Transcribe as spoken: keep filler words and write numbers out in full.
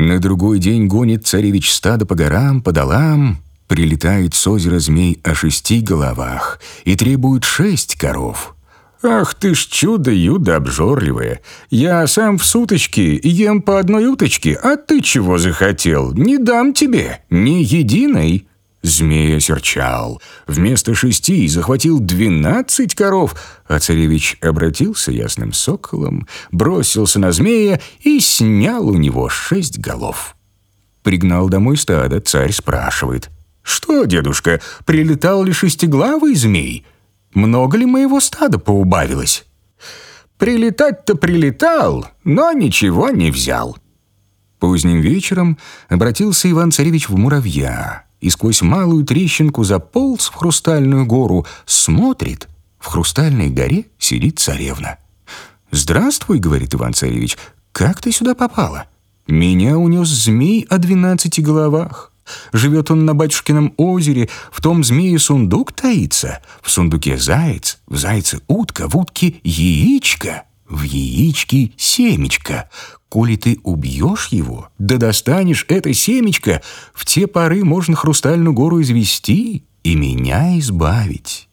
На другой день гонит царевич стадо по горам, по долам, прилетает с озера змей о шести головах и требует шесть коров. «Ах ты ж чудо-юдо обжорливое! Я сам в суточки ем по одной уточке, а ты чего захотел? Не дам тебе ни единой!» Змей осерчал. Вместо шести захватил двенадцать коров, а царевич обратился ясным соколом, бросился на змея и снял у него шесть голов. Пригнал домой стадо, царь спрашивает: «Что, дедушка, прилетал ли шестиглавый змей? Много ли моего стада поубавилось?» «Прилетать-то прилетал, но ничего не взял». Поздним вечером обратился Иван-царевич в муравья и сквозь малую трещинку заполз в хрустальную гору, смотрит, в хрустальной горе сидит царевна. «Здравствуй, — говорит Иван-царевич, — как ты сюда попала? Меня унес змей о двенадцати головах. Живет он на батюшкином озере, в том змее сундук таится, в сундуке заяц, в зайце утка, в утке яичко, в яичке семечко. Коли ты убьешь его, да достанешь это семечко, в те поры можно хрустальную гору извести и меня избавить».